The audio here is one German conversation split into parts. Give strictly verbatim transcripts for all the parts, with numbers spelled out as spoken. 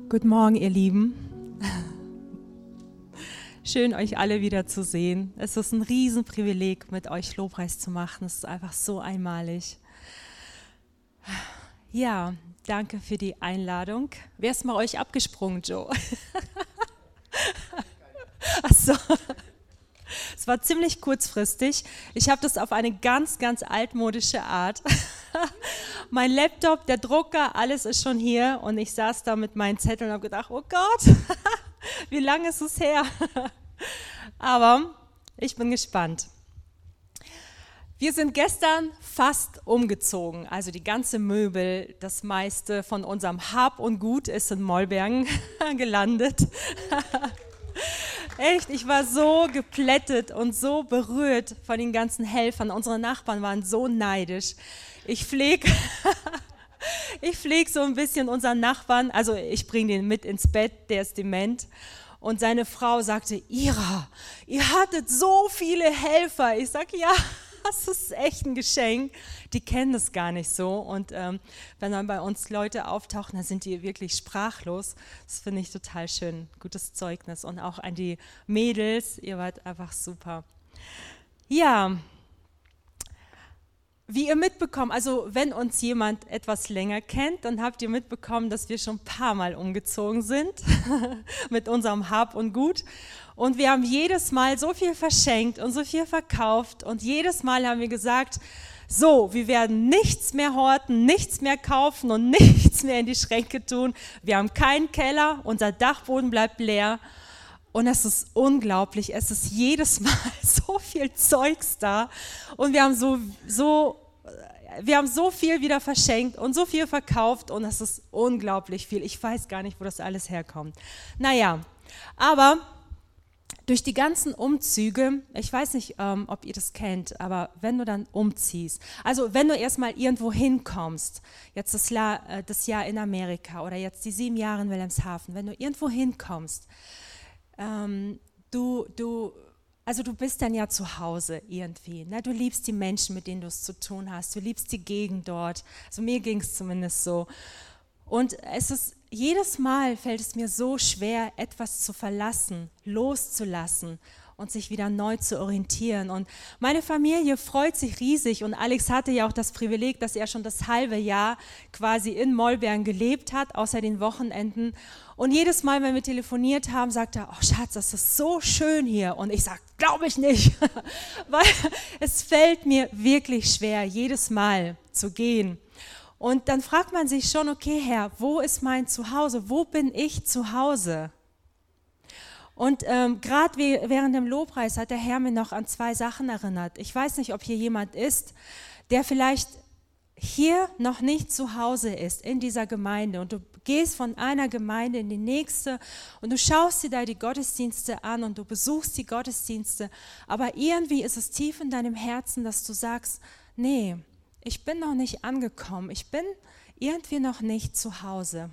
Guten Morgen, ihr Lieben. Schön, euch alle wieder zu sehen. Es ist ein Riesenprivileg, mit euch Lobpreis zu machen. Es ist einfach so einmalig. Ja, danke für die Einladung. Wer ist mal euch abgesprungen, Joe? Ach so. Es war ziemlich kurzfristig. Ich habe das auf eine ganz, ganz altmodische Art. Mein Laptop, der Drucker, alles ist schon hier und ich saß da mit meinen Zetteln und habe gedacht, oh Gott, wie lange ist es her? Aber ich bin gespannt. Wir sind gestern fast umgezogen, also die ganze Möbel, das meiste von unserem Hab und Gut ist in Mollbergen gelandet. Echt, ich war so geplättet und so berührt von den ganzen Helfern. Unsere Nachbarn waren so neidisch. Ich pflege ich pfleg so ein bisschen unseren Nachbarn, also ich bringe den mit ins Bett, der ist dement. Und seine Frau sagte, Ira, ihr hattet so viele Helfer. Ich sage, ja, das ist echt ein Geschenk. Die kennen das gar nicht so. Und ähm, wenn dann bei uns Leute auftauchen, dann sind die wirklich sprachlos. Das finde ich total schön. Gutes Zeugnis. Und auch an die Mädels, ihr wart einfach super. Ja, wie ihr mitbekommt, also wenn uns jemand etwas länger kennt, dann habt ihr mitbekommen, dass wir schon ein paar Mal umgezogen sind mit unserem Hab und Gut. Und wir haben jedes Mal so viel verschenkt und so viel verkauft und jedes Mal haben wir gesagt, so, wir werden nichts mehr horten, nichts mehr kaufen und nichts mehr in die Schränke tun. Wir haben keinen Keller, unser Dachboden bleibt leer. Und es ist unglaublich, es ist jedes Mal so viel Zeugs da und wir haben so, so, wir haben so viel wieder verschenkt und so viel verkauft und es ist unglaublich viel. Ich weiß gar nicht, wo das alles herkommt. Naja, aber durch die ganzen Umzüge, ich weiß nicht, ähm, ob ihr das kennt, aber wenn du dann umziehst, also wenn du erstmal irgendwo hinkommst, jetzt das Jahr, äh, das Jahr in Amerika oder jetzt die sieben Jahre in Wilhelmshaven, wenn du irgendwo hinkommst, Ähm, du, du, also du bist dann ja zu Hause irgendwie, ne? Du liebst die Menschen, mit denen du es zu tun hast, du liebst die Gegend dort, also mir ging es zumindest so. Und es ist, jedes Mal fällt es mir so schwer, etwas zu verlassen, loszulassen und sich wieder neu zu orientieren. Und meine Familie freut sich riesig und Alex hatte ja auch das Privileg, dass er schon das halbe Jahr quasi in Mollbergen gelebt hat, außer den Wochenenden. Und jedes Mal, wenn wir telefoniert haben, sagt er, oh Schatz, das ist so schön hier. Und ich sage, glaube ich nicht, weil es fällt mir wirklich schwer, jedes Mal zu gehen. Und dann fragt man sich schon, okay Herr, wo ist mein Zuhause? Wo bin ich zu Hause? Und ähm, gerade während dem Lobpreis hat der Herr mir noch an zwei Sachen erinnert. Ich weiß nicht, ob hier jemand ist, der vielleicht hier noch nicht zu Hause ist, in dieser Gemeinde. Und du gehst von einer Gemeinde in die nächste und du schaust dir da die Gottesdienste an und du besuchst die Gottesdienste. Aber irgendwie ist es tief in deinem Herzen, dass du sagst, nee, ich bin noch nicht angekommen. Ich bin irgendwie noch nicht zu Hause.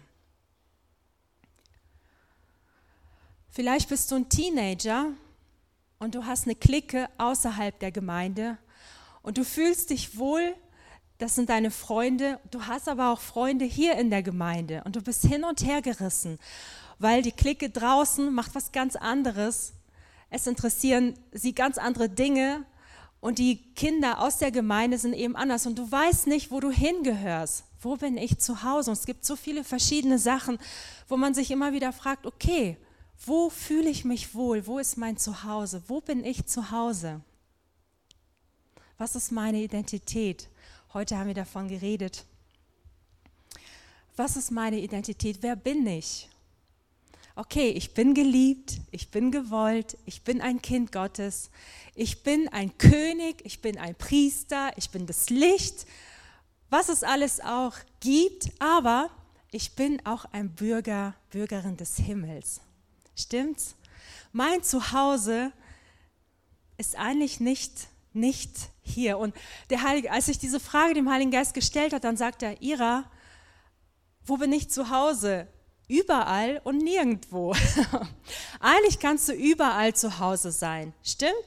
Vielleicht bist du ein Teenager und du hast eine Clique außerhalb der Gemeinde und du fühlst dich wohl, das sind deine Freunde, du hast aber auch Freunde hier in der Gemeinde und du bist hin und her gerissen, weil die Clique draußen macht was ganz anderes, es interessieren sie ganz andere Dinge und die Kinder aus der Gemeinde sind eben anders und du weißt nicht, wo du hingehörst. Wo bin ich zu Hause? Und es gibt so viele verschiedene Sachen, wo man sich immer wieder fragt, okay, wo fühle ich mich wohl? Wo ist mein Zuhause? Wo bin ich zu Hause? Was ist meine Identität? Heute haben wir davon geredet. Was ist meine Identität? Wer bin ich? Okay, ich bin geliebt, ich bin gewollt, ich bin ein Kind Gottes, ich bin ein König, ich bin ein Priester, ich bin das Licht, was es alles auch gibt, aber ich bin auch ein Bürger, Bürgerin des Himmels. Stimmt's? Mein Zuhause ist eigentlich nicht, nicht hier. Und der Heilige, als ich diese Frage dem Heiligen Geist gestellt habe, dann sagt er, Ira, wo bin ich zu Hause? Überall und nirgendwo. Eigentlich kannst du überall zu Hause sein. Stimmt?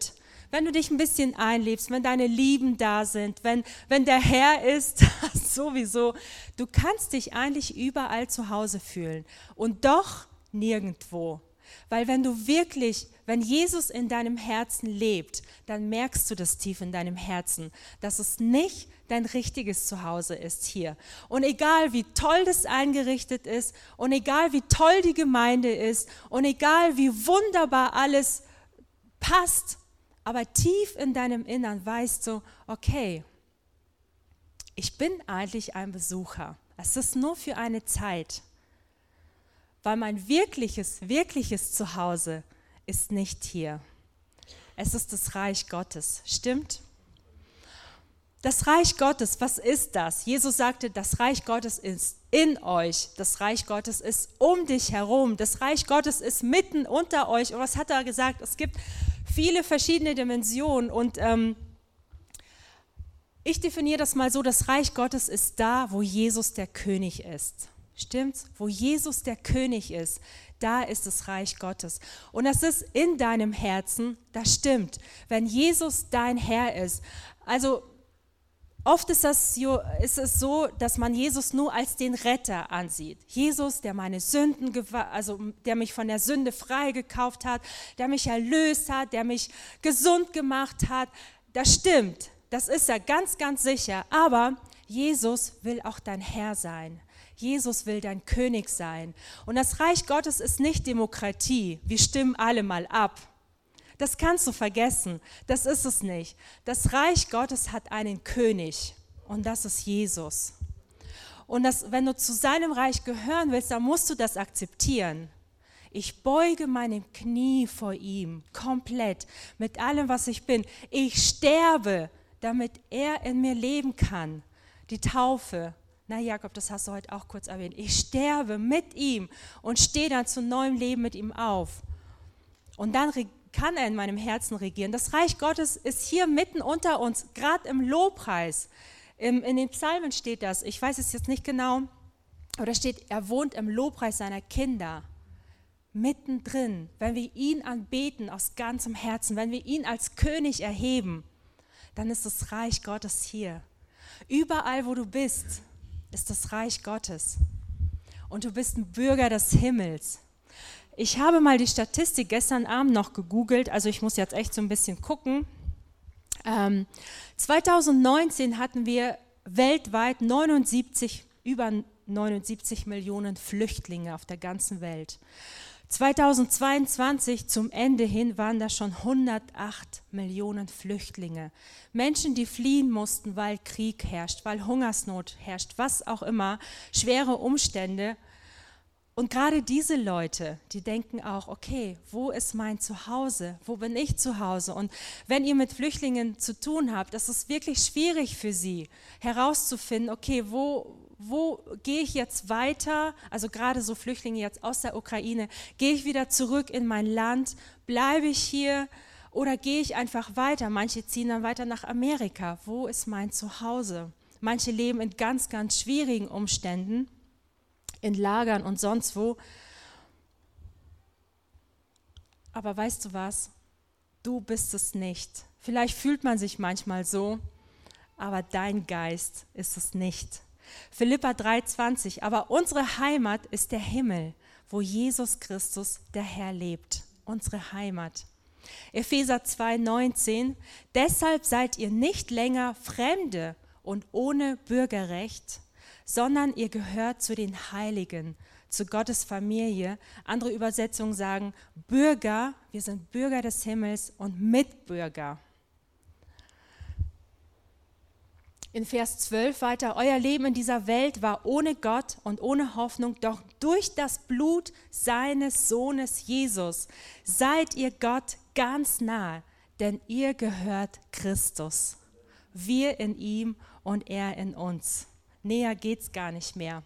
wenn du dich ein bisschen einlebst, wenn deine Lieben da sind, wenn, wenn der Herr ist, sowieso, du kannst dich eigentlich überall zu Hause fühlen und doch nirgendwo. Weil wenn du wirklich, wenn Jesus in deinem Herzen lebt, dann merkst du das tief in deinem Herzen, dass es nicht dein richtiges Zuhause ist hier. Und egal wie toll das eingerichtet ist und egal wie toll die Gemeinde ist und egal wie wunderbar alles passt, aber tief in deinem Innern weißt du, okay, ich bin eigentlich ein Besucher. Es ist nur für eine Zeit. Weil mein wirkliches, wirkliches Zuhause ist nicht hier. Es ist das Reich Gottes, stimmt? Das Reich Gottes, was ist das? Jesus sagte, das Reich Gottes ist in euch. Das Reich Gottes ist um dich herum. Das Reich Gottes ist mitten unter euch. Und was hat er gesagt? Es gibt viele verschiedene Dimensionen. Und ähm, ich definiere das mal so, das Reich Gottes ist da, wo Jesus der König ist. Stimmt's? Wo Jesus der König ist, da ist das Reich Gottes. Und das ist in deinem Herzen, das stimmt, wenn Jesus dein Herr ist. Also oft ist, das, ist es so, dass man Jesus nur als den Retter ansieht. Jesus, der meine Sünden, also der mich von der Sünde freigekauft hat, der mich erlöst hat, der mich gesund gemacht hat. Das stimmt, das ist er ganz, ganz sicher. Aber Jesus will auch dein Herr sein. Jesus will dein König sein. Und das Reich Gottes ist nicht Demokratie. Wir stimmen alle mal ab. Das kannst du vergessen. Das ist es nicht. Das Reich Gottes hat einen König und das ist Jesus. Und das, wenn du zu seinem Reich gehören willst, dann musst du das akzeptieren. Ich beuge meine Knie vor ihm, komplett, mit allem, was ich bin. Ich sterbe, damit er in mir leben kann. Die Taufe. Na Jakob, das hast du heute auch kurz erwähnt. Ich sterbe mit ihm und stehe dann zu neuem Leben mit ihm auf. Und dann kann er in meinem Herzen regieren. Das Reich Gottes ist hier mitten unter uns, gerade im Lobpreis. In, in den Psalmen steht das, ich weiß es jetzt nicht genau, aber da steht, er wohnt im Lobpreis seiner Kinder. Mittendrin, wenn wir ihn anbeten aus ganzem Herzen, wenn wir ihn als König erheben, dann ist das Reich Gottes hier. Überall, wo du bist, ist das Reich Gottes und du bist ein Bürger des Himmels. Ich habe mal die Statistik gestern Abend noch gegoogelt, also ich muss jetzt echt so ein bisschen gucken. Ähm, zweitausendneunzehn hatten wir weltweit neunundsiebzig, über neunundsiebzig Millionen Flüchtlinge auf der ganzen Welt. zweitausendzweiundzwanzig zum Ende hin waren da schon hundertacht Millionen Flüchtlinge. Menschen, die fliehen mussten, weil Krieg herrscht, weil Hungersnot herrscht, was auch immer, schwere Umstände. Und gerade diese Leute, die denken auch, okay, wo ist mein Zuhause? Wo bin ich zu Hause? Und wenn ihr mit Flüchtlingen zu tun habt, das ist wirklich schwierig für sie herauszufinden, okay, wo Wo gehe ich jetzt weiter, also gerade so Flüchtlinge jetzt aus der Ukraine, gehe ich wieder zurück in mein Land, bleibe ich hier oder gehe ich einfach weiter? Manche ziehen dann weiter nach Amerika. Wo ist mein Zuhause? Manche leben in ganz, ganz schwierigen Umständen, in Lagern und sonst wo. Aber weißt du was? Du bist es nicht. Vielleicht fühlt man sich manchmal so, aber dein Geist ist es nicht. Philipper drei zwanzig, aber unsere Heimat ist der Himmel, wo Jesus Christus der Herr lebt, unsere Heimat. Epheser zwei neunzehn, deshalb seid ihr nicht länger Fremde und ohne Bürgerrecht, sondern ihr gehört zu den Heiligen, zu Gottes Familie. Andere Übersetzungen sagen Bürger, wir sind Bürger des Himmels und Mitbürger. In Vers zwölf weiter, euer Leben in dieser Welt war ohne Gott und ohne Hoffnung, doch durch das Blut seines Sohnes Jesus seid ihr Gott ganz nahe, denn ihr gehört Christus. Wir in ihm und er in uns. Näher geht's gar nicht mehr.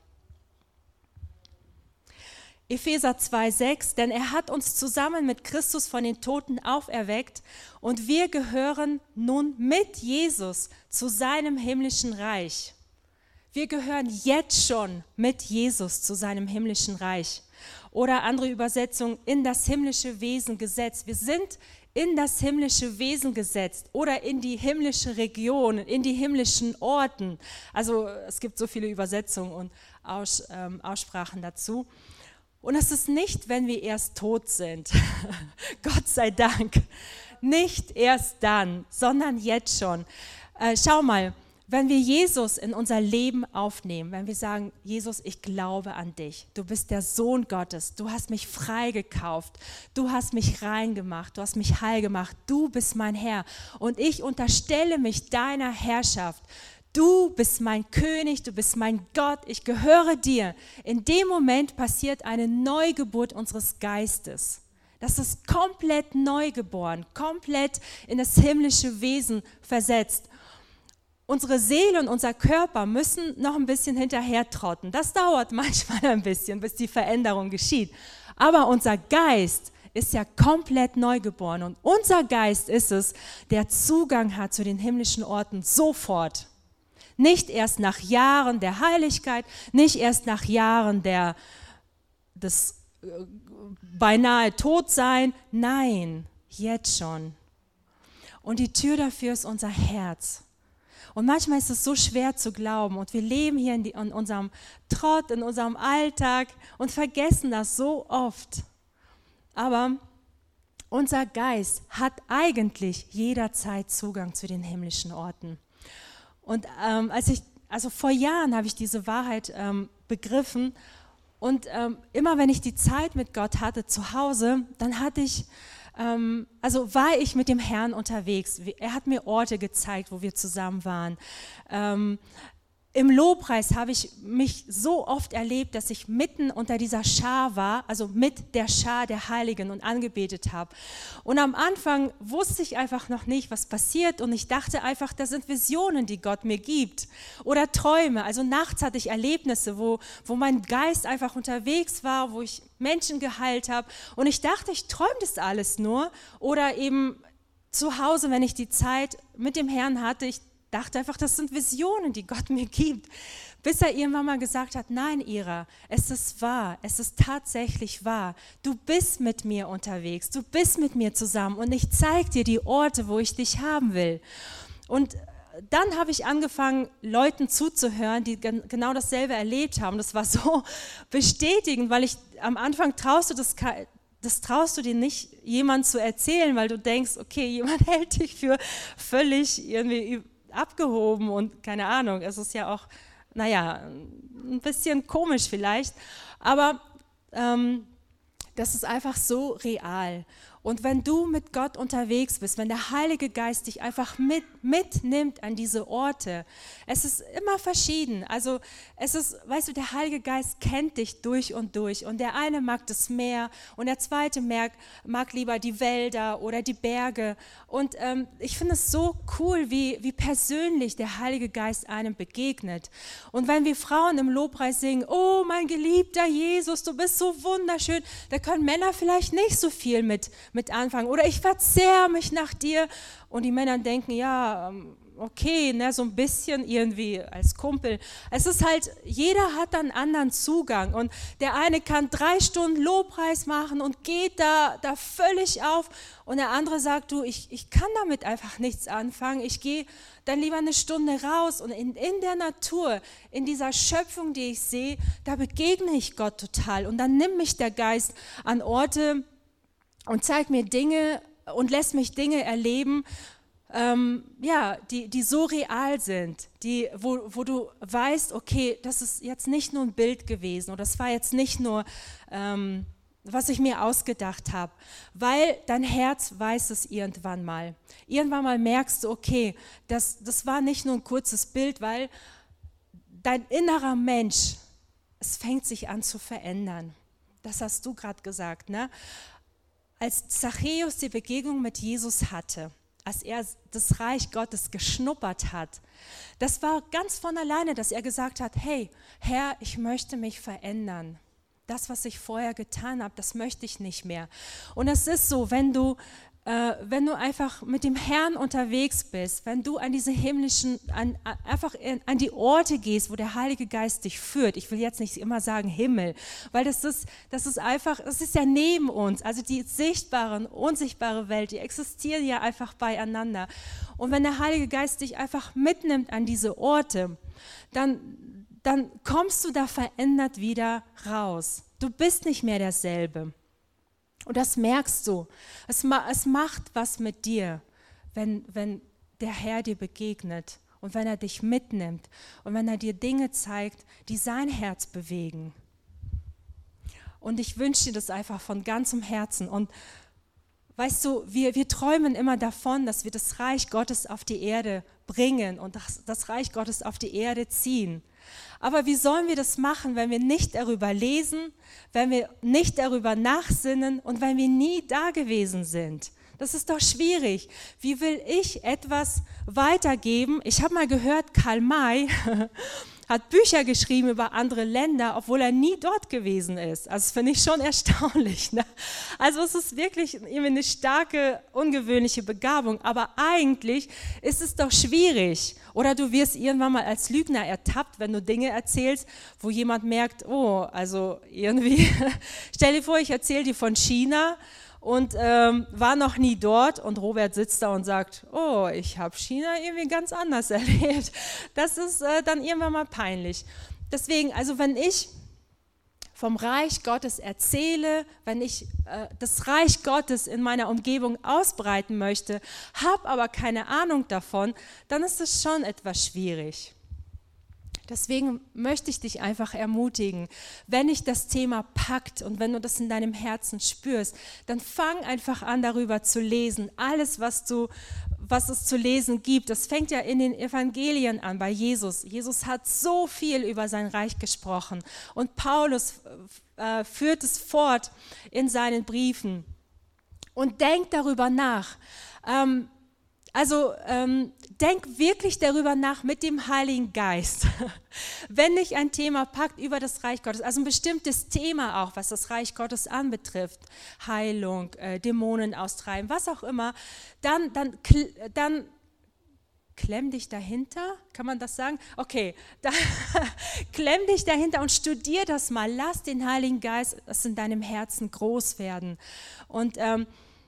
Epheser zwei sechs, denn er hat uns zusammen mit Christus von den Toten auferweckt und wir gehören nun mit Jesus zu seinem himmlischen Reich. Wir gehören jetzt schon mit Jesus zu seinem himmlischen Reich. Oder andere Übersetzung, in das himmlische Wesen gesetzt. Wir sind in das himmlische Wesen gesetzt oder in die himmlische Region, in die himmlischen Orten. Also es gibt so viele Übersetzungen und Aus, ähm, Aussprachen dazu. Und es ist nicht, wenn wir erst tot sind, Gott sei Dank, nicht erst dann, sondern jetzt schon. Äh, schau mal, wenn wir Jesus in unser Leben aufnehmen, wenn wir sagen, Jesus, ich glaube an dich, du bist der Sohn Gottes, du hast mich freigekauft, du hast mich rein gemacht, du hast mich heil gemacht, du bist mein Herr und ich unterstelle mich deiner Herrschaft. Du bist mein König, du bist mein Gott, ich gehöre dir. In dem Moment passiert eine Neugeburt unseres Geistes. Das ist komplett neugeboren, komplett in das himmlische Wesen versetzt. Unsere Seele und unser Körper müssen noch ein bisschen hinterher trotten. Das dauert manchmal ein bisschen, bis die Veränderung geschieht. Aber unser Geist ist ja komplett neugeboren. Und unser Geist ist es, der Zugang hat zu den himmlischen Orten sofort. Nicht erst nach Jahren der Heiligkeit, nicht erst nach Jahren der, des äh, beinahe Todsein. Nein, jetzt schon. Und die Tür dafür ist unser Herz. Und manchmal ist es so schwer zu glauben und wir leben hier in, die, in unserem Trott, in unserem Alltag und vergessen das so oft. Aber unser Geist hat eigentlich jederzeit Zugang zu den himmlischen Orten. Und ähm, als ich, also vor Jahren habe ich diese Wahrheit ähm, begriffen und ähm, immer wenn ich die Zeit mit Gott hatte zu Hause, dann hatte ich Also war ich mit dem Herrn unterwegs. Er hat mir Orte gezeigt, wo wir zusammen waren. Ähm, Im Lobpreis habe ich mich so oft erlebt, dass ich mitten unter dieser Schar war, also mit der Schar der Heiligen und angebetet habe. Und am Anfang wusste ich einfach noch nicht, was passiert und ich dachte einfach, das sind Visionen, die Gott mir gibt oder Träume. Also nachts hatte ich Erlebnisse, wo, wo mein Geist einfach unterwegs war, wo ich Menschen geheilt habe und ich dachte, ich träume das alles nur oder eben zu Hause, wenn ich die Zeit mit dem Herrn hatte, ich dachte einfach, das sind Visionen, die Gott mir gibt, bis er irgendwann mal gesagt hat, nein Ira, es ist wahr, es ist tatsächlich wahr, du bist mit mir unterwegs, du bist mit mir zusammen und ich zeige dir die Orte, wo ich dich haben will. Und dann habe ich angefangen, Leuten zuzuhören, die genau dasselbe erlebt haben. Das war so bestätigend, weil ich am Anfang traust du das Das traust du dir nicht, jemandem zu erzählen, weil du denkst, okay, jemand hält dich für völlig irgendwie abgehoben und keine Ahnung, es ist ja auch, naja, ein bisschen komisch vielleicht, aber ähm, das ist einfach so real. Und wenn du mit Gott unterwegs bist, wenn der Heilige Geist dich einfach mit, mitnimmt an diese Orte, es ist immer verschieden. Also es ist, weißt du, der Heilige Geist kennt dich durch und durch und der eine mag das Meer und der zweite mag, mag lieber die Wälder oder die Berge. Und ähm, ich finde es so cool, wie, wie persönlich der Heilige Geist einem begegnet. Und wenn wir Frauen im Lobpreis singen, oh mein geliebter Jesus, du bist so wunderschön, da können Männer vielleicht nicht so viel mit mit anfangen oder ich verzehre mich nach dir und die Männer denken, ja, okay, ne, so ein bisschen irgendwie als Kumpel. Es ist halt, jeder hat einen anderen Zugang und der eine kann drei Stunden Lobpreis machen und geht da, da völlig auf und der andere sagt, du, ich, ich kann damit einfach nichts anfangen, ich gehe dann lieber eine Stunde raus und in, in der Natur, in dieser Schöpfung, die ich sehe, da begegne ich Gott total und dann nimmt mich der Geist an Orte und zeigt mir Dinge und lässt mich Dinge erleben, ähm, ja, die, die so real sind, die, wo, wo du weißt, okay, das ist jetzt nicht nur ein Bild gewesen oder das war jetzt nicht nur, ähm, was ich mir ausgedacht habe, weil dein Herz weiß es irgendwann mal. Irgendwann mal merkst du, okay, das, das war nicht nur ein kurzes Bild, weil dein innerer Mensch, es fängt sich an zu verändern. Das hast du gerade gesagt, ne? Als Zachäus die Begegnung mit Jesus hatte, als er das Reich Gottes geschnuppert hat, das war ganz von alleine, dass er gesagt hat, hey, Herr, ich möchte mich verändern. Das, was ich vorher getan habe, das möchte ich nicht mehr. Und es ist so, wenn du äh, wenn du einfach mit dem Herrn unterwegs bist, wenn du an diese himmlischen, an, einfach in, an die Orte gehst, wo der Heilige Geist dich führt. Ich will jetzt nicht immer sagen Himmel, weil das ist, das ist einfach, es ist ja neben uns. Also die sichtbare und unsichtbare Welt, die existieren ja einfach beieinander. Und wenn der Heilige Geist dich einfach mitnimmt an diese Orte, dann, dann kommst du da verändert wieder raus. Du bist nicht mehr derselbe. Und das merkst du. Es, es macht was mit dir, wenn, wenn der Herr dir begegnet und wenn er dich mitnimmt und wenn er dir Dinge zeigt, die sein Herz bewegen. Und ich wünsche dir das einfach von ganzem Herzen. Und weißt du, wir, wir träumen immer davon, dass wir das Reich Gottes auf die Erde bringen und das, das Reich Gottes auf die Erde ziehen. Aber wie sollen wir das machen, wenn wir nicht darüber lesen, wenn wir nicht darüber nachsinnen und wenn wir nie da gewesen sind? Das ist doch schwierig. Wie will ich etwas weitergeben? Ich habe mal gehört, Karl May hat Bücher geschrieben über andere Länder, obwohl er nie dort gewesen ist. Also das finde ich schon erstaunlich. Ne? Also es ist wirklich irgendwie eine starke, ungewöhnliche Begabung. Aber eigentlich ist es doch schwierig. Oder du wirst irgendwann mal als Lügner ertappt, wenn du Dinge erzählst, wo jemand merkt, oh, also irgendwie, stell dir vor, ich erzähle dir von China und ähm, war noch nie dort und Robert sitzt da und sagt, oh, ich habe China irgendwie ganz anders erlebt. Das ist äh, dann irgendwann mal peinlich. Deswegen, also wenn ich vom Reich Gottes erzähle, wenn ich äh, das Reich Gottes in meiner Umgebung ausbreiten möchte, habe aber keine Ahnung davon, dann ist es schon etwas schwierig. Deswegen möchte ich dich einfach ermutigen, wenn dich das Thema packt und wenn du das in deinem Herzen spürst, dann fang einfach an, darüber zu lesen. Alles, was du, was es zu lesen gibt, das fängt ja in den Evangelien an bei Jesus. Jesus hat so viel über sein Reich gesprochen und Paulus äh, führt es fort in seinen Briefen. Und denk darüber nach. Ähm, Also ähm, denk wirklich darüber nach mit dem Heiligen Geist. Wenn dich ein Thema packt über das Reich Gottes, also ein bestimmtes Thema auch, was das Reich Gottes anbetrifft, Heilung, äh, Dämonen austreiben, was auch immer, dann, dann, dann klemm dich dahinter, kann man das sagen? Okay, dann, klemm dich dahinter und studier das mal. Lass den Heiligen Geist das in deinem Herzen groß werden. Und ähm,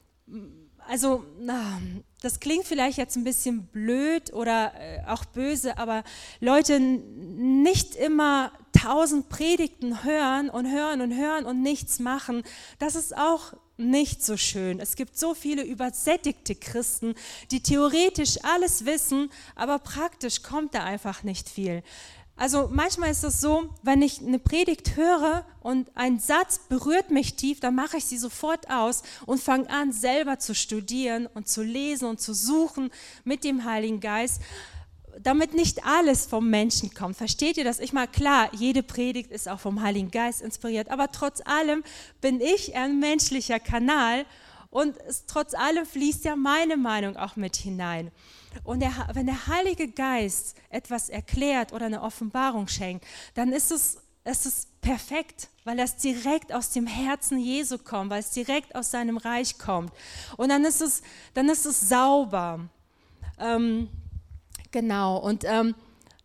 Also, na, das klingt vielleicht jetzt ein bisschen blöd oder äh, auch böse, aber Leute, nicht immer tausend Predigten hören und hören und hören und nichts machen, das ist auch nicht so schön. Es gibt so viele übersättigte Christen, die theoretisch alles wissen, aber praktisch kommt da einfach nicht viel. Also manchmal ist es so, wenn ich eine Predigt höre und ein Satz berührt mich tief, dann mache ich sie sofort aus und fange an, selber zu studieren und zu lesen und zu suchen mit dem Heiligen Geist, damit nicht alles vom Menschen kommt. Versteht ihr das? Ich meine, klar, jede Predigt ist auch vom Heiligen Geist inspiriert, aber trotz allem bin ich ein menschlicher Kanal und es, trotz allem fließt ja meine Meinung auch mit hinein. Und der, wenn der Heilige Geist etwas erklärt oder eine Offenbarung schenkt, dann ist es, es ist perfekt, weil das direkt aus dem Herzen Jesu kommt, weil es direkt aus seinem Reich kommt. Und dann ist es, dann ist es sauber. Ähm, genau, und ähm,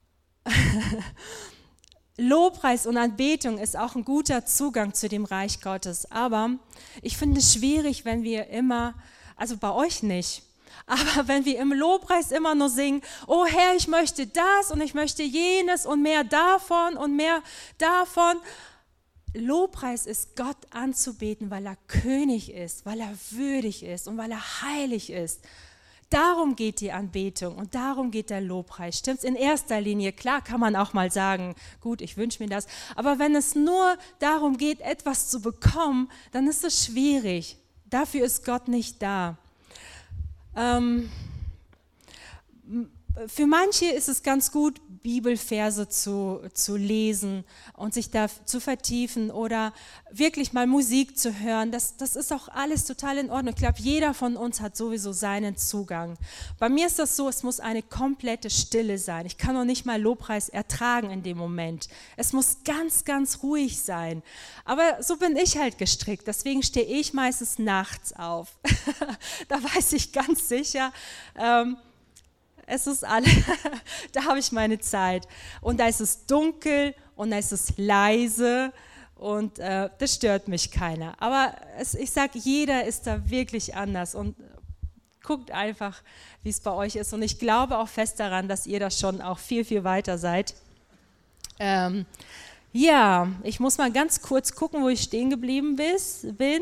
Lobpreis und Anbetung ist auch ein guter Zugang zu dem Reich Gottes. Aber ich finde es schwierig, wenn wir immer, also bei euch nicht, aber wenn wir im Lobpreis immer nur singen, oh Herr, ich möchte das und ich möchte jenes und mehr davon und mehr davon. Lobpreis ist Gott anzubeten, weil er König ist, weil er würdig ist und weil er heilig ist. Darum geht die Anbetung und darum geht der Lobpreis. Stimmt's? In erster Linie, klar kann man auch mal sagen, gut, ich wünsche mir das. Aber wenn es nur darum geht, etwas zu bekommen, dann ist es schwierig. Dafür ist Gott nicht da. Ähm, für manche ist es ganz gut, Bibelverse zu, zu lesen und sich da zu vertiefen oder wirklich mal Musik zu hören. Das, das ist auch alles total in Ordnung. Ich glaube, jeder von uns hat sowieso seinen Zugang. Bei mir ist das so, es muss eine komplette Stille sein. Ich kann noch nicht mal Lobpreis ertragen in dem Moment. Es muss ganz, ganz ruhig sein. Aber so bin ich halt gestrickt. Deswegen stehe ich meistens nachts auf. Da weiß ich ganz sicher, ähm, es ist alle, da habe ich meine Zeit. Und da ist es dunkel und da ist es leise und äh, das stört mich keiner. Aber es, ich sage, jeder ist da wirklich anders und guckt einfach, wie es bei euch ist. Und ich glaube auch fest daran, dass ihr da schon auch viel, viel weiter seid. Ähm, ja, ich muss mal ganz kurz gucken, wo ich stehen geblieben bin.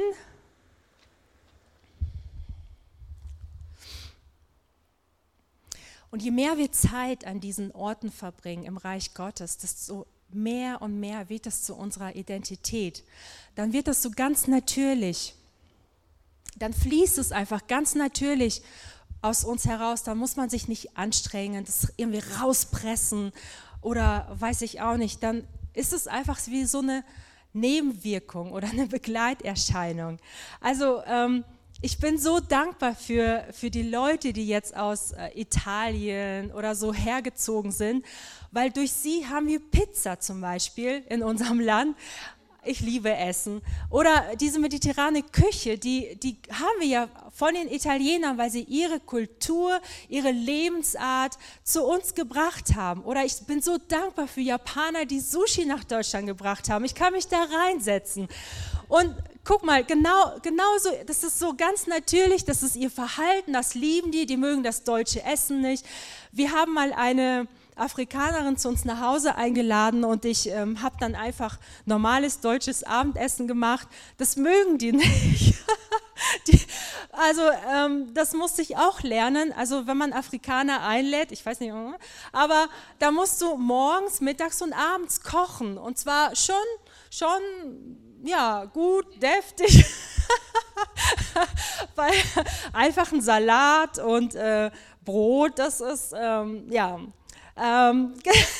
Und je mehr wir Zeit an diesen Orten verbringen im Reich Gottes, desto mehr und mehr wird es zu unserer Identität. Dann wird das so ganz natürlich. Dann fließt es einfach ganz natürlich aus uns heraus. Da muss man sich nicht anstrengen, das irgendwie rauspressen oder weiß ich auch nicht. Dann ist es einfach wie so eine Nebenwirkung oder eine Begleiterscheinung. Also ähm, ich bin so dankbar für, für die Leute, die jetzt aus äh, Italien oder so hergezogen sind, weil durch sie haben wir Pizza zum Beispiel in unserem Land. Ich liebe Essen. Oder diese mediterrane Küche, die, die haben wir ja von den Italienern, weil sie ihre Kultur, ihre Lebensart zu uns gebracht haben. Oder ich bin so dankbar für Japaner, die Sushi nach Deutschland gebracht haben. Ich kann mich da reinsetzen. Und guck mal, genau, genau so, das ist so ganz natürlich, das ist ihr Verhalten, das lieben die, die mögen das deutsche Essen nicht. Wir haben mal eine Afrikanerin zu uns nach Hause eingeladen und ich ähm, habe dann einfach normales deutsches Abendessen gemacht. Das mögen die nicht. die, also ähm, das musste ich auch lernen. Also wenn man Afrikaner einlädt, ich weiß nicht, aber da musst du morgens, mittags und abends kochen und zwar schon, schon ja, gut, deftig. Weil einfach ein Salat und äh, Brot, das ist, ähm, ja, ähm,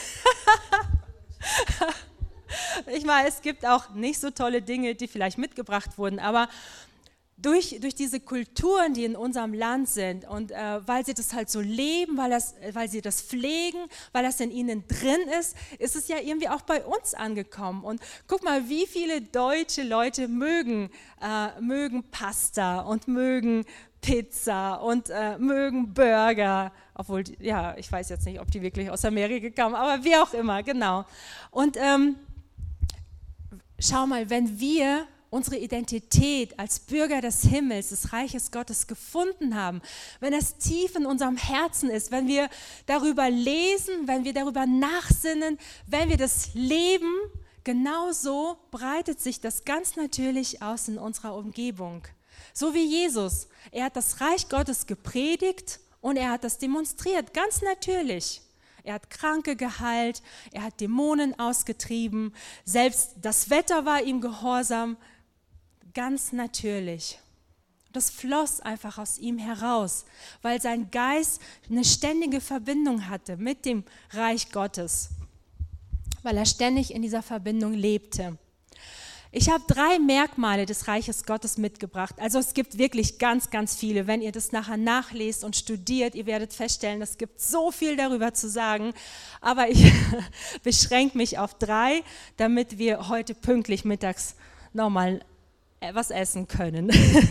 ich meine, es gibt auch nicht so tolle Dinge, die vielleicht mitgebracht wurden, aber durch, durch diese Kulturen, die in unserem Land sind und äh, weil sie das halt so leben, weil, das, weil sie das pflegen, weil das in ihnen drin ist, ist es ja irgendwie auch bei uns angekommen. Und guck mal, wie viele deutsche Leute mögen, äh, mögen Pasta und mögen Pizza und äh, mögen Burger, obwohl, die, ja, ich weiß jetzt nicht, ob die wirklich aus Amerika kamen, aber wie auch immer, genau. Und ähm, schau mal, wenn wir unsere Identität als Bürger des Himmels, des Reiches Gottes gefunden haben, wenn es tief in unserem Herzen ist, wenn wir darüber lesen, wenn wir darüber nachsinnen, wenn wir das leben, genauso breitet sich das ganz natürlich aus in unserer Umgebung. So wie Jesus. Er hat das Reich Gottes gepredigt und er hat das demonstriert, ganz natürlich. Er hat Kranke geheilt, er hat Dämonen ausgetrieben, selbst das Wetter war ihm gehorsam, ganz natürlich. Das floss einfach aus ihm heraus, weil sein Geist eine ständige Verbindung hatte mit dem Reich Gottes, weil er ständig in dieser Verbindung lebte. Ich habe drei Merkmale des Reiches Gottes mitgebracht. Also es gibt wirklich ganz, ganz viele. Wenn ihr das nachher nachlest und studiert, ihr werdet feststellen, es gibt so viel darüber zu sagen. Aber ich beschränke mich auf drei, damit wir heute pünktlich mittags nochmal was essen können.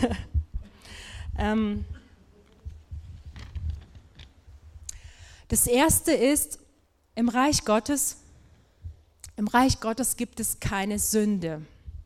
ähm das erste ist, im Reich Gottes, im Reich Gottes gibt es keine Sünde.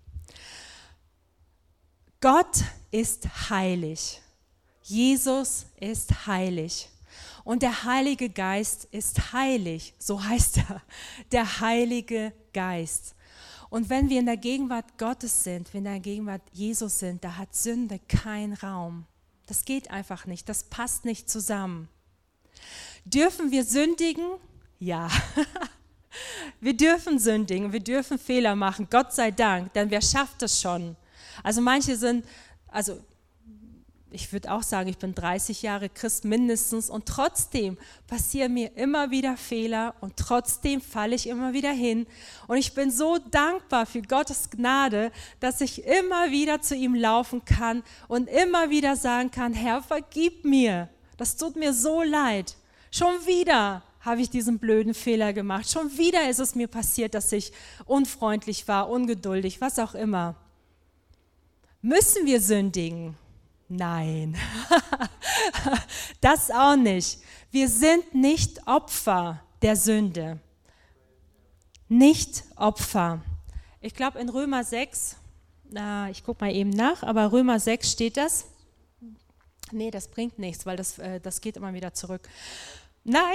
Gott ist heilig. Jesus ist heilig. Und der Heilige Geist ist heilig. So heißt er. Der Heilige Geist. Und wenn wir in der Gegenwart Gottes sind, wenn wir in der Gegenwart Jesus sind, da hat Sünde keinen Raum. Das geht einfach nicht. Das passt nicht zusammen. Dürfen wir sündigen? Ja. Wir dürfen sündigen. Wir dürfen Fehler machen. Gott sei Dank. Denn wer schafft das schon? Also manche sind, also ich würde auch sagen, ich bin dreißig Jahre Christ mindestens und trotzdem passieren mir immer wieder Fehler und trotzdem falle ich immer wieder hin. Und ich bin so dankbar für Gottes Gnade, dass ich immer wieder zu ihm laufen kann und immer wieder sagen kann, Herr, vergib mir, das tut mir so leid. Schon wieder habe ich diesen blöden Fehler gemacht. Schon wieder ist es mir passiert, dass ich unfreundlich war, ungeduldig, was auch immer. Müssen wir sündigen? Nein, das auch nicht. Wir sind nicht Opfer der Sünde. Nicht Opfer. Ich glaube in Römer sechs, äh, ich gucke mal eben nach, aber Römer sechs steht das. Nee, das bringt nichts, weil das, äh, das geht immer wieder zurück. Nein.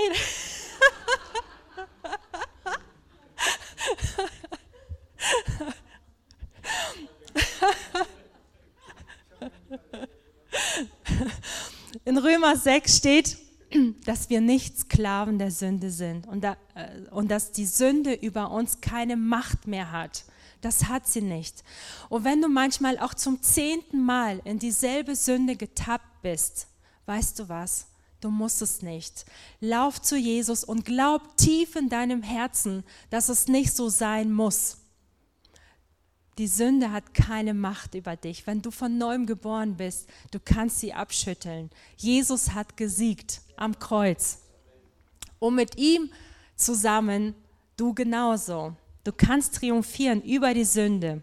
In Römer sechs steht, dass wir nicht Sklaven der Sünde sind und, da, äh, und dass die Sünde über uns keine Macht mehr hat. Das hat sie nicht. Und wenn du manchmal auch zum zehnten Mal in dieselbe Sünde getappt bist, weißt du was? Du musst es nicht. Lauf zu Jesus und glaub tief in deinem Herzen, dass es nicht so sein muss. Die Sünde hat keine Macht über dich. Wenn du von neuem geboren bist, du kannst sie abschütteln. Jesus hat gesiegt am Kreuz. Und mit ihm zusammen du genauso. Du kannst triumphieren über die Sünde.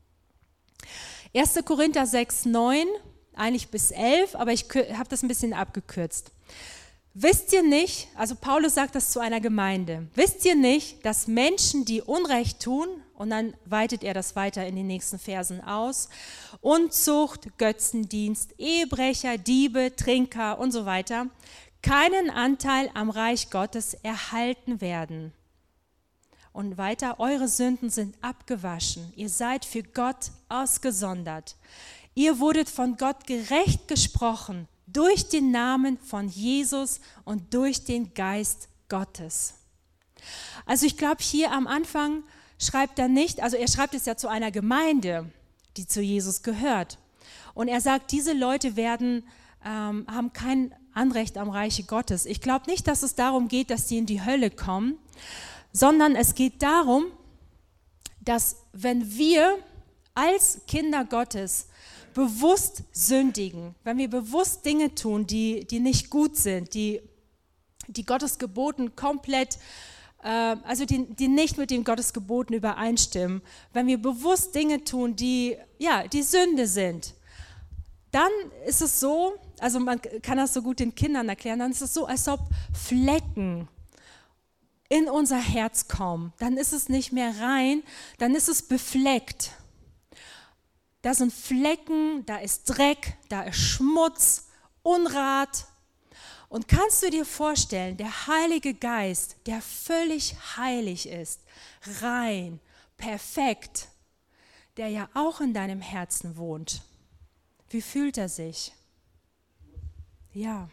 erster Korinther sechs, neun, eigentlich bis elf, aber ich habe das ein bisschen abgekürzt. Wisst ihr nicht, also Paulus sagt das zu einer Gemeinde, wisst ihr nicht, dass Menschen, die Unrecht tun, und dann weitet er das weiter in den nächsten Versen aus, Unzucht, Götzendienst, Ehebrecher, Diebe, Trinker und so weiter, keinen Anteil am Reich Gottes erhalten werden. Und weiter, eure Sünden sind abgewaschen, ihr seid für Gott ausgesondert. Ihr wurdet von Gott gerecht gesprochen, durch den Namen von Jesus und durch den Geist Gottes. Also ich glaube, hier am Anfang schreibt er nicht, also er schreibt es ja zu einer Gemeinde, die zu Jesus gehört. Und er sagt, diese Leute werden, ähm, haben kein Anrecht am Reiche Gottes. Ich glaube nicht, dass es darum geht, dass sie in die Hölle kommen, sondern es geht darum, dass wenn wir als Kinder Gottes bewusst sündigen, wenn wir bewusst Dinge tun, die, die nicht gut sind, die, die Gottes Geboten komplett, äh, also die, die nicht mit den Gottes Geboten übereinstimmen, wenn wir bewusst Dinge tun, die, ja, die Sünde sind, dann ist es so, also man kann das so gut den Kindern erklären, dann ist es so, als ob Flecken in unser Herz kommen. Dann ist es nicht mehr rein, dann ist es befleckt. Da sind Flecken, da ist Dreck, da ist Schmutz, Unrat. Und kannst du dir vorstellen, der Heilige Geist, der völlig heilig ist, rein, perfekt, der ja auch in deinem Herzen wohnt, wie fühlt er sich? Ja,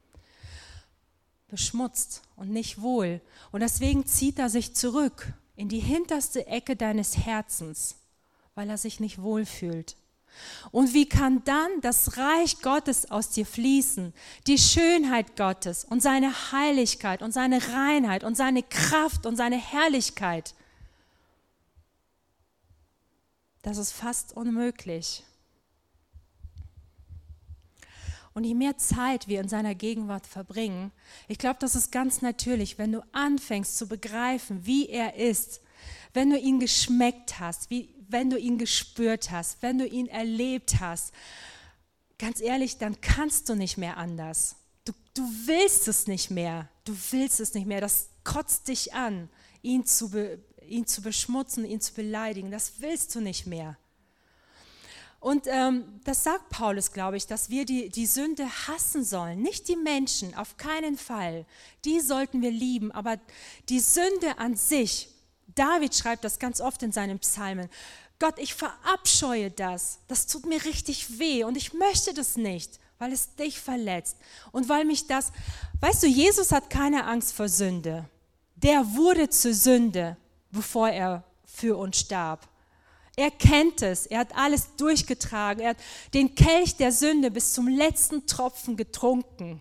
beschmutzt und nicht wohl. Und deswegen zieht er sich zurück in die hinterste Ecke deines Herzens, weil er sich nicht wohlfühlt. Und wie kann dann das Reich Gottes aus dir fließen? Die Schönheit Gottes und seine Heiligkeit und seine Reinheit und seine Kraft und seine Herrlichkeit. Das ist fast unmöglich. Und je mehr Zeit wir in seiner Gegenwart verbringen, ich glaube, das ist ganz natürlich, wenn du anfängst zu begreifen, wie er ist, wenn du ihn geschmeckt hast, wie, wenn du ihn gespürt hast, wenn du ihn erlebt hast, ganz ehrlich, dann kannst du nicht mehr anders. Du, du willst es nicht mehr, du willst es nicht mehr, das kotzt dich an, ihn zu, be, ihn zu beschmutzen, ihn zu beleidigen, das willst du nicht mehr. Und ähm, das sagt Paulus, glaube ich, dass wir die, die Sünde hassen sollen. Nicht die Menschen, auf keinen Fall. Die sollten wir lieben, aber die Sünde an sich, David schreibt das ganz oft in seinen Psalmen, Gott, ich verabscheue das, das tut mir richtig weh und ich möchte das nicht, weil es dich verletzt und weil mich das, weißt du, Jesus hat keine Angst vor Sünde. Der wurde zur Sünde, bevor er für uns starb. Er kennt es, er hat alles durchgetragen, er hat den Kelch der Sünde bis zum letzten Tropfen getrunken,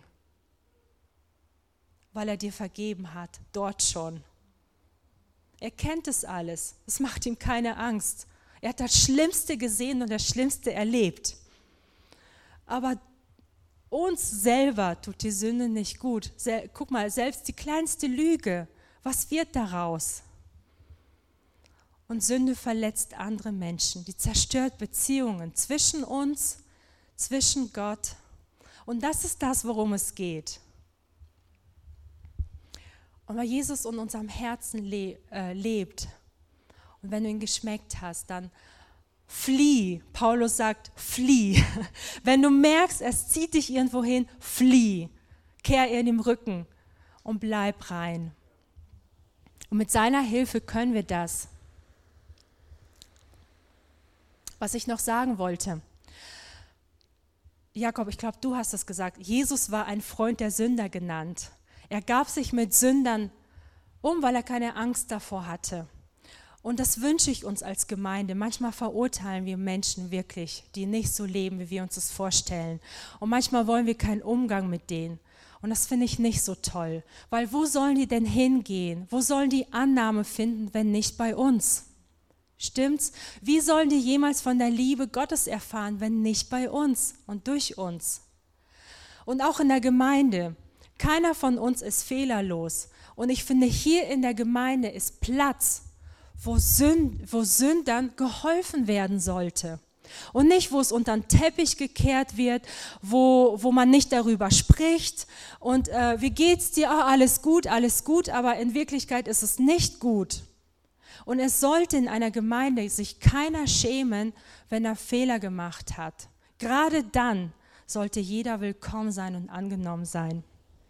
weil er dir vergeben hat, dort schon. Er kennt es alles, es macht ihm keine Angst. Er hat das Schlimmste gesehen und das Schlimmste erlebt. Aber uns selber tut die Sünde nicht gut. Guck mal, selbst die kleinste Lüge, was wird daraus? Und Sünde verletzt andere Menschen, die zerstört Beziehungen zwischen uns, zwischen Gott. Und das ist das, worum es geht. Und weil Jesus in unserem Herzen le- äh, lebt und wenn du ihn geschmeckt hast, dann flieh. Paulus sagt, flieh. Wenn du merkst, es zieht dich irgendwo hin, flieh. Kehr ihr in den Rücken und bleib rein. Und mit seiner Hilfe können wir das. Was ich noch sagen wollte. Jakob, ich glaube, du hast es gesagt. Jesus war ein Freund der Sünder genannt. Er gab sich mit Sündern um, weil er keine Angst davor hatte. Und das wünsche ich uns als Gemeinde. Manchmal verurteilen wir Menschen wirklich, die nicht so leben, wie wir uns das vorstellen. Und manchmal wollen wir keinen Umgang mit denen. Und das finde ich nicht so toll. Weil wo sollen die denn hingehen? Wo sollen die Annahme finden, wenn nicht bei uns? Stimmt's? Wie sollen die jemals von der Liebe Gottes erfahren, wenn nicht bei uns und durch uns? Und auch in der Gemeinde. Keiner von uns ist fehlerlos. Und ich finde, hier in der Gemeinde ist Platz, wo, Sünd, wo Sündern geholfen werden sollte. Und nicht, wo es unter den Teppich gekehrt wird, wo, wo man nicht darüber spricht. Und äh, wie geht's dir? Oh, alles gut, alles gut, aber in Wirklichkeit ist es nicht gut. Und es sollte in einer Gemeinde sich keiner schämen, wenn er Fehler gemacht hat. Gerade dann sollte jeder willkommen sein und angenommen sein.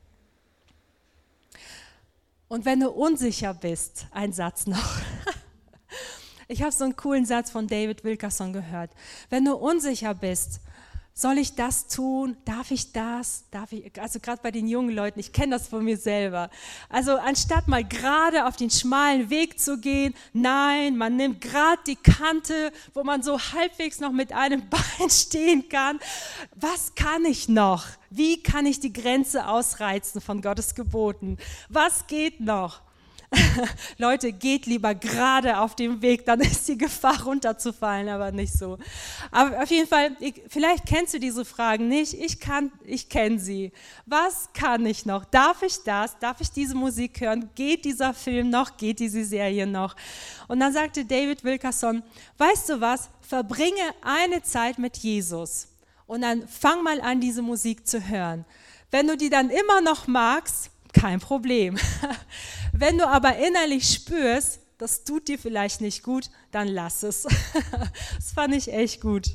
Und wenn du unsicher bist, ein Satz noch. Ich habe so einen coolen Satz von David Wilkerson gehört. Wenn du unsicher bist, soll ich das tun? Darf ich das? Darf ich? Also gerade bei den jungen Leuten, ich kenne das von mir selber. Also anstatt mal gerade auf den schmalen Weg zu gehen, nein, man nimmt gerade die Kante, wo man so halbwegs noch mit einem Bein stehen kann. Was kann ich noch? Wie kann ich die Grenze ausreizen von Gottes Geboten? Was geht noch? Leute, geht lieber gerade auf dem Weg, dann ist die Gefahr runterzufallen, aber nicht so. Aber auf jeden Fall, ich, vielleicht kennst du diese Fragen nicht, ich kann, ich kenne sie. Was kann ich noch? Darf ich das? Darf ich diese Musik hören? Geht dieser Film noch? Geht diese Serie noch? Und dann sagte David Wilkerson, weißt du was, verbringe eine Zeit mit Jesus und dann fang mal an, diese Musik zu hören. Wenn du die dann immer noch magst, kein Problem. Wenn du aber innerlich spürst, das tut dir vielleicht nicht gut, dann lass es. Das fand ich echt gut.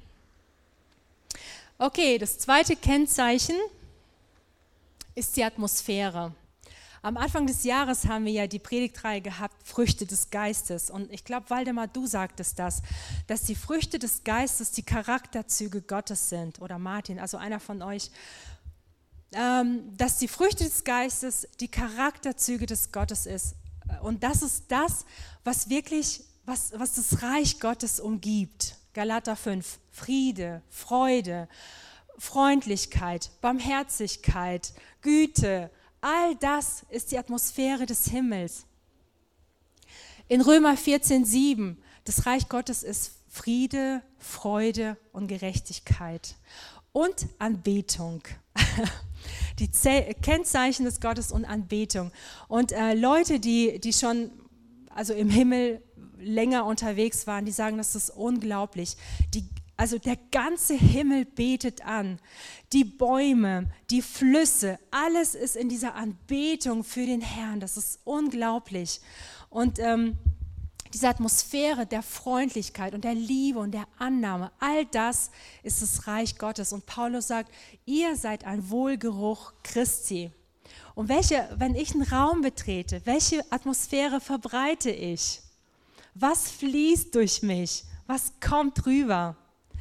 Okay, das zweite Kennzeichen ist die Atmosphäre. Am Anfang des Jahres haben wir ja die Predigtreihe gehabt, Früchte des Geistes. Und ich glaube, Waldemar, du sagtest das, dass die Früchte des Geistes die Charakterzüge Gottes sind. Oder Martin, also einer von euch. Dass die Früchte des Geistes die Charakterzüge des Gottes ist. Und das ist das, was wirklich, was, was das Reich Gottes umgibt. Galater fünf, Friede, Freude, Freundlichkeit, Barmherzigkeit, Güte, all das ist die Atmosphäre des Himmels. In Römer vierzehn, sieben, das Reich Gottes ist Friede, Freude und Gerechtigkeit und Anbetung. Die Ze- Kennzeichen des Gottes und Anbetung. Und äh, Leute, die, die schon also im Himmel länger unterwegs waren, die sagen, das ist unglaublich. Die, also der ganze Himmel betet an. Die Bäume, die Flüsse, alles ist in dieser Anbetung für den Herrn. Das ist unglaublich. Und ähm, diese Atmosphäre der Freundlichkeit und der Liebe und der Annahme, all das ist das Reich Gottes. Und Paulus sagt, ihr seid ein Wohlgeruch Christi. Und welche, wenn ich einen Raum betrete, welche Atmosphäre verbreite ich? Was fließt durch mich? Was kommt rüber?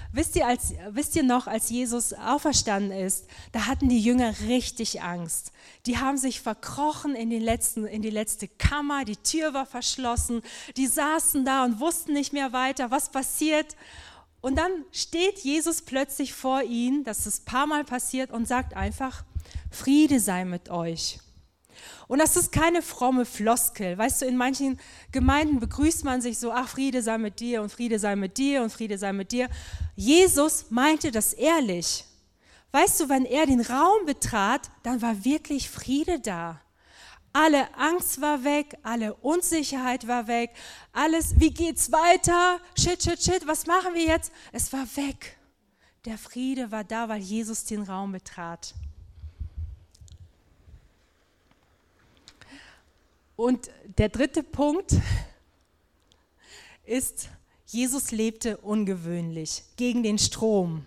Wisst ihr, als, wisst ihr noch, als Jesus auferstanden ist, da hatten die Jünger richtig Angst. Die haben sich verkrochen in, den letzten, in die letzte Kammer, die Tür war verschlossen, die saßen da und wussten nicht mehr weiter, was passiert. Und dann steht Jesus plötzlich vor ihnen, das ist ein paar Mal passiert, und sagt einfach, Friede sei mit euch. Und das ist keine fromme Floskel. Weißt du, in manchen Gemeinden begrüßt man sich so, ach, Friede sei mit dir und Friede sei mit dir und Friede sei mit dir. Jesus meinte das ehrlich. Weißt du, wenn er den Raum betrat, dann war wirklich Friede da. Alle Angst war weg, alle Unsicherheit war weg, alles, wie geht's weiter? Shit, shit, shit, was machen wir jetzt? Es war weg. Der Friede war da, weil Jesus den Raum betrat. Und der dritte Punkt ist, Jesus lebte ungewöhnlich, gegen den Strom.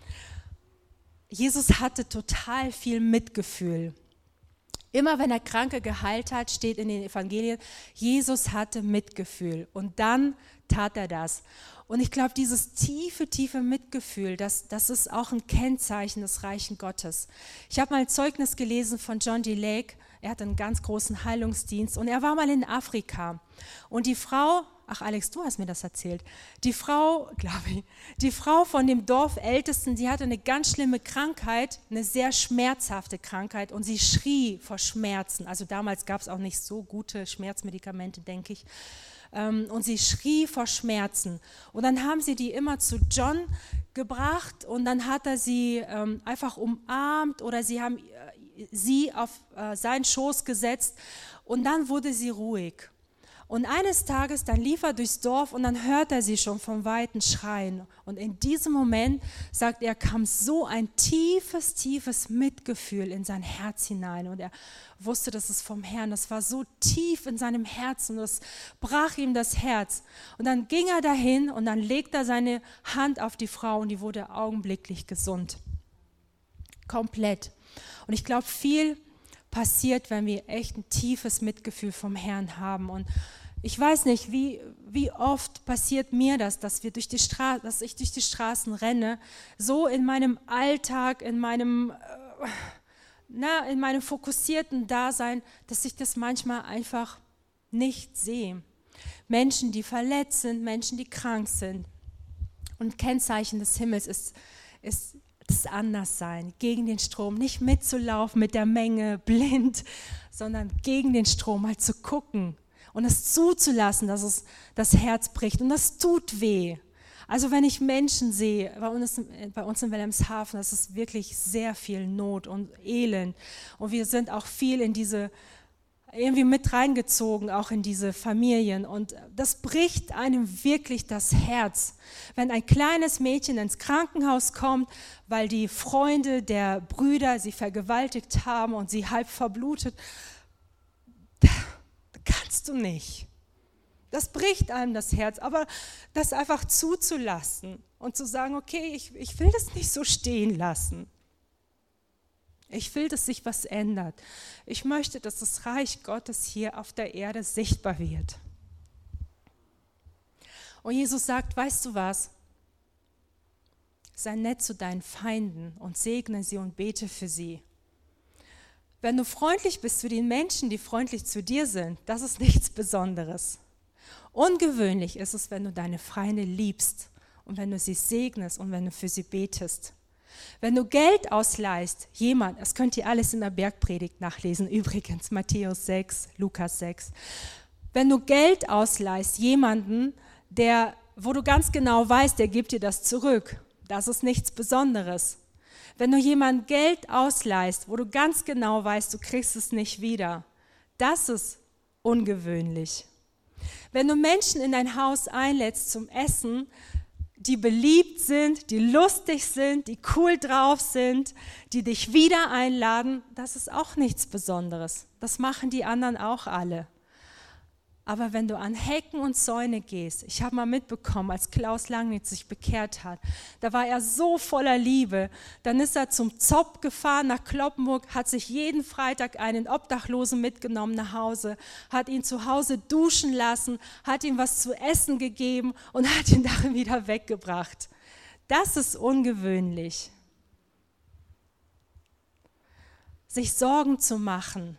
Jesus hatte total viel Mitgefühl. Immer wenn er Kranke geheilt hat, steht in den Evangelien, Jesus hatte Mitgefühl. Und dann tat er das. Und ich glaube, dieses tiefe, tiefe Mitgefühl, das, das ist auch ein Kennzeichen des Reichen Gottes. Ich habe mal ein Zeugnis gelesen von John D. Lake. Er hatte einen ganz großen Heilungsdienst und er war mal in Afrika. Und die Frau, ach Alex, du hast mir das erzählt, die Frau, glaube ich, die Frau von dem Dorfältesten, die hatte eine ganz schlimme Krankheit, eine sehr schmerzhafte Krankheit und sie schrie vor Schmerzen. Also damals gab es auch nicht so gute Schmerzmedikamente, denke ich. Und sie schrie vor Schmerzen. Und dann haben sie die immer zu John gebracht und dann hat er sie einfach umarmt oder sie haben sie auf äh, seinen Schoß gesetzt und dann wurde sie ruhig. Und eines Tages, dann lief er durchs Dorf und dann hört er sie schon vom Weiten schreien. Und in diesem Moment, sagt er, kam so ein tiefes, tiefes Mitgefühl in sein Herz hinein. Und er wusste, das ist vom Herrn. Das war so tief in seinem Herzen, das brach ihm das Herz. Und dann ging er dahin und dann legte er seine Hand auf die Frau und die wurde augenblicklich gesund. Komplett. Und ich glaube, viel passiert, wenn wir echt ein tiefes Mitgefühl vom Herrn haben. Und ich weiß nicht, wie, wie oft passiert mir das, dass, wir durch die Stra- dass ich durch die Straßen renne, so in meinem Alltag, in meinem, äh, na, in meinem fokussierten Dasein, dass ich das manchmal einfach nicht sehe. Menschen, die verletzt sind, Menschen, die krank sind. Und Kennzeichen des Himmels ist, ist das Anderssein, gegen den Strom, nicht mitzulaufen mit der Menge, blind, sondern gegen den Strom mal zu gucken und es zuzulassen, dass es das Herz bricht und das tut weh. Also wenn ich Menschen sehe, bei uns, bei uns in Wilhelmshaven, das ist wirklich sehr viel Not und Elend und wir sind auch viel in diese irgendwie mit reingezogen, auch in diese Familien. Und das bricht einem wirklich das Herz, wenn ein kleines Mädchen ins Krankenhaus kommt, weil die Freunde der Brüder sie vergewaltigt haben und sie halb verblutet. Das kannst du nicht. Das bricht einem das Herz, aber das einfach zuzulassen und zu sagen, okay, ich, ich will das nicht so stehen lassen. Ich will, dass sich was ändert. Ich möchte, dass das Reich Gottes hier auf der Erde sichtbar wird. Und Jesus sagt, weißt du was? Sei nett zu deinen Feinden und segne sie und bete für sie. Wenn du freundlich bist zu den Menschen, die freundlich zu dir sind, das ist nichts Besonderes. Ungewöhnlich ist es, wenn du deine Feinde liebst und wenn du sie segnest und wenn du für sie betest. Wenn du Geld ausleihst, jemand, das könnt ihr alles in der Bergpredigt nachlesen, übrigens Matthäus sechs, Lukas sechs. Wenn du Geld ausleihst, jemanden, der, wo du ganz genau weißt, der gibt dir das zurück, das ist nichts Besonderes. Wenn du jemandem Geld ausleihst, wo du ganz genau weißt, du kriegst es nicht wieder, das ist ungewöhnlich. Wenn du Menschen in dein Haus einlädst zum Essen, die beliebt sind, die lustig sind, die cool drauf sind, die dich wieder einladen, das ist auch nichts Besonderes. Das machen die anderen auch alle. Aber wenn du an Hecken und Zäune gehst, ich habe mal mitbekommen, als Klaus Langnitz sich bekehrt hat, da war er so voller Liebe, dann ist er zum Zopp gefahren nach Cloppenburg, hat sich jeden Freitag einen Obdachlosen mitgenommen nach Hause, hat ihn zu Hause duschen lassen, hat ihm was zu essen gegeben und hat ihn dann wieder weggebracht. Das ist ungewöhnlich. Sich Sorgen zu machen,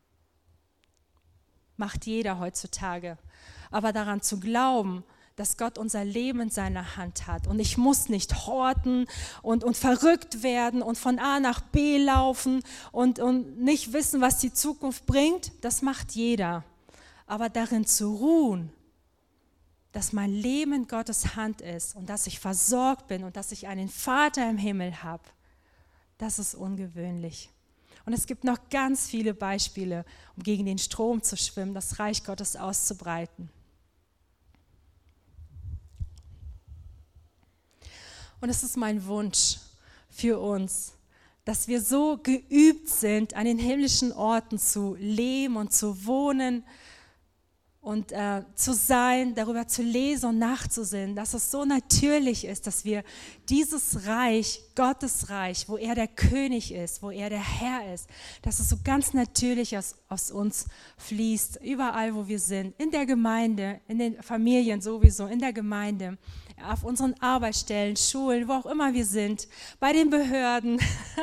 macht jeder heutzutage. Aber daran zu glauben, dass Gott unser Leben in seiner Hand hat und ich muss nicht horten und, und verrückt werden und von A nach B laufen und, und nicht wissen, was die Zukunft bringt, das macht jeder. Aber darin zu ruhen, dass mein Leben in Gottes Hand ist und dass ich versorgt bin und dass ich einen Vater im Himmel habe, das ist ungewöhnlich. Und es gibt noch ganz viele Beispiele, um gegen den Strom zu schwimmen, das Reich Gottes auszubreiten. Und es ist mein Wunsch für uns, dass wir so geübt sind, an den himmlischen Orten zu leben und zu wohnen und äh, zu sein, darüber zu lesen und nachzusinnen, dass es so natürlich ist, dass wir dieses Reich, Gottes Reich, wo er der König ist, wo er der Herr ist, dass es so ganz natürlich aus, aus uns fließt, überall, wo wir sind, in der Gemeinde, in den Familien sowieso, in der Gemeinde, auf unseren Arbeitsstellen, Schulen, wo auch immer wir sind, bei den Behörden.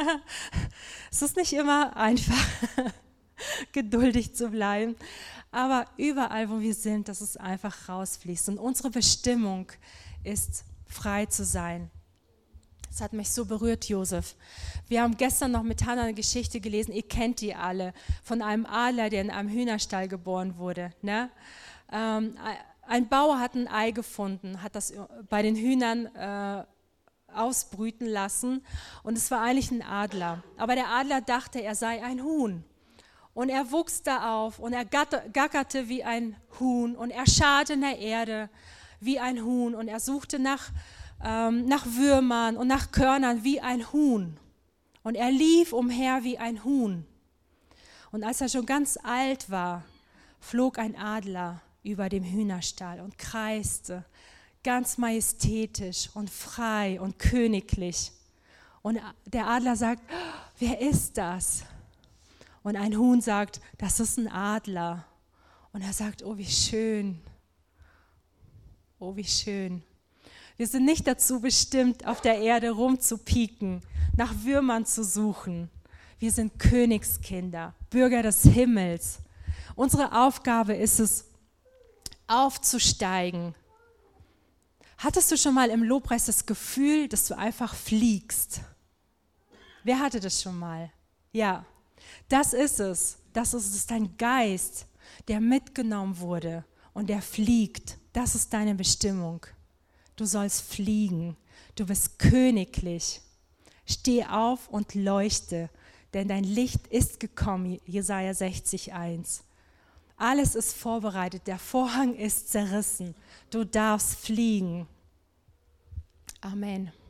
Es ist nicht immer einfach, geduldig zu bleiben, aber überall, wo wir sind, dass es einfach rausfließt. Und unsere Bestimmung ist, frei zu sein. Das hat mich so berührt, Josef. Wir haben gestern noch mit Hannah eine Geschichte gelesen, ihr kennt die alle, von einem Adler, der in einem Hühnerstall geboren wurde. Ne? Ähm, ein Bauer hat ein Ei gefunden, hat das bei den Hühnern äh, ausbrüten lassen und es war eigentlich ein Adler. Aber der Adler dachte, er sei ein Huhn. Und er wuchs da auf und er gackerte wie ein Huhn und er scharte in der Erde wie ein Huhn und er suchte nach, ähm, nach Würmern und nach Körnern wie ein Huhn. Und er lief umher wie ein Huhn. Und als er schon ganz alt war, flog ein Adler über dem Hühnerstall und kreiste, ganz majestätisch und frei und königlich. Und der Adler sagt, wer ist das? Und ein Huhn sagt, das ist ein Adler. Und er sagt, oh, wie schön. Oh, wie schön. Wir sind nicht dazu bestimmt, auf der Erde rumzupieken, nach Würmern zu suchen. Wir sind Königskinder, Bürger des Himmels. Unsere Aufgabe ist es, aufzusteigen. Hattest du schon mal im Lobpreis das Gefühl, dass du einfach fliegst? Wer hatte das schon mal? Ja. Das ist es. Das ist es, dein Geist, der mitgenommen wurde und der fliegt. Das ist deine Bestimmung. Du sollst fliegen. Du bist königlich. Steh auf und leuchte, denn dein Licht ist gekommen, Jesaja sechzig eins. Alles ist vorbereitet, der Vorhang ist zerrissen. Du darfst fliegen. Amen.